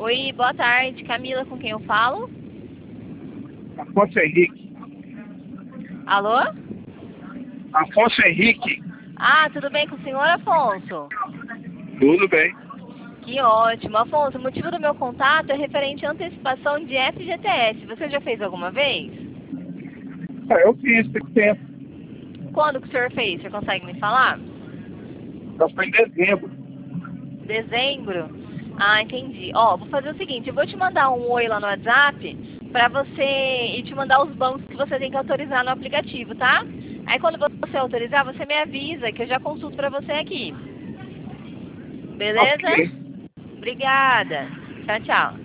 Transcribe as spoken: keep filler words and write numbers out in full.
Oi, boa tarde. Camila, com quem eu falo? Afonso Henrique. Alô? Afonso Henrique. Ah, tudo bem com o senhor, Afonso? Tudo bem. Que ótimo. Afonso, o motivo do meu contato é referente à antecipação de F G T S. Você já fez alguma vez? Ah, eu fiz, tem tempo. Quando que o senhor fez? Você consegue me falar? Já foi em dezembro. Dezembro? Ah, entendi. Ó, vou fazer o seguinte, eu vou te mandar um oi lá no WhatsApp pra você e te mandar os bancos que você tem que autorizar no aplicativo, tá? Aí quando você autorizar, você me avisa que eu já consulto pra você aqui. Beleza? Ok. Obrigada. Tchau, tchau.